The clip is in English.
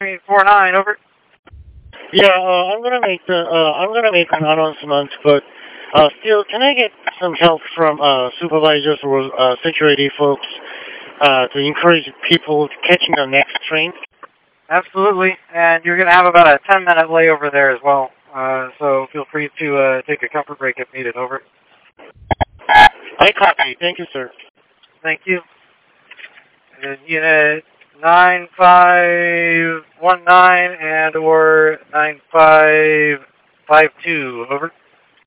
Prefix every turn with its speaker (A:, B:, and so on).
A: 349, over.
B: Yeah, I'm gonna make an announcement, but still, can I get some help from supervisors or security folks to encourage people catching the next train?
A: Absolutely, and you're going to have about a 10-minute layover there as well, so feel free to take a comfort break if needed, over.
B: I copy. Thank you, sir.
A: Thank you. And unit 9519 and or 9552, over.